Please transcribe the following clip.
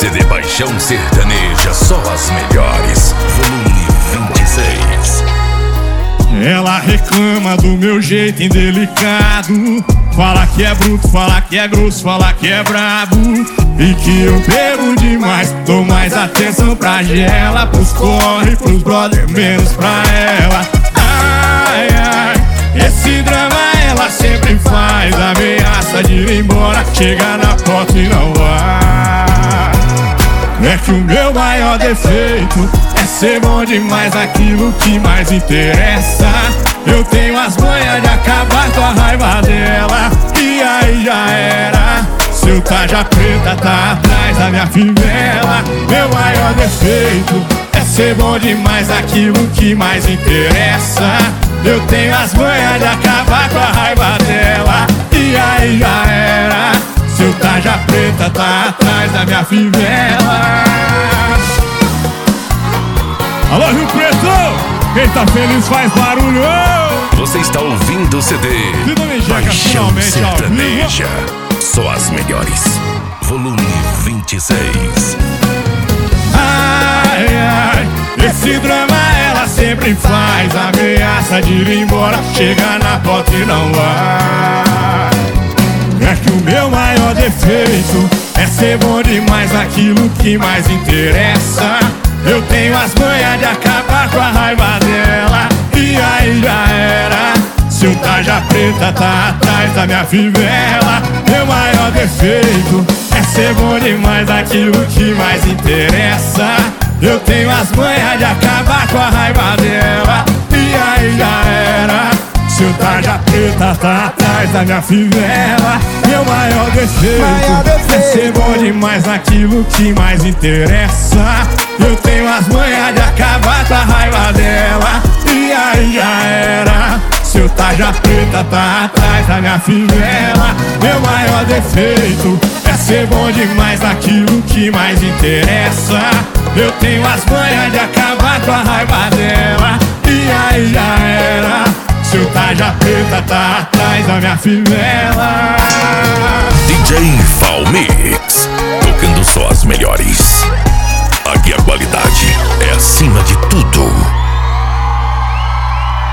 CD Paixão Sertaneja, só as melhores. Volume 26. Ela reclama do meu jeito indelicado, fala que é bruto, fala que é grosso, fala que é brabo, e que eu bebo demais, dou mais atenção pra ela, pros corre, pros brother, menos pra ela. Ai, ai, esse drama ela sempre faz, ameaça de ir embora, chega na porta e não vai. É que o meu maior defeito é ser bom demais naquilo que mais interessa. Eu tenho as manhas de acabar com a raiva dela, e aí já era. Seu tarja preta tá atrás da minha fivela. Meu maior defeito é ser bom demais naquilo que mais interessa. Eu tenho as manhas de acabar com a raiva dela, e aí já era. Seu tarja preta tá atrás da minha fivela. Alô, Rio Preto! Quem tá feliz faz barulho! Você está ouvindo o CD Paixão Sertaneja, só as melhores. Volume 26. Ai, ai, esse drama ela sempre faz, ameaça de ir embora, chega na porta e não vai. É que o meu maior defeito é ser bom demais naquilo que mais interessa. Eu tenho as manhas de acabar com a raiva dela, e aí já era. Seu tarja preta tá atrás da minha fivela. Meu maior defeito é ser bom demais naquilo que mais interessa. Eu tenho as manhas de acabar com a raiva dela, e aí já era. Seu tarja preta tá atrás da minha fivela. Meu maior defeito é ser bom demais naquilo que mais interessa. Eu tenho as manhas de acabar com a raiva dela, e aí já era. Seu tarja preta tá atrás da minha fivela. Meu maior defeito é ser bom demais naquilo que mais interessa. Eu tenho as manhas de acabar com a raiva dela, e aí já era. Seu tarja preta tá atrás da minha fivela. DJ Valmir.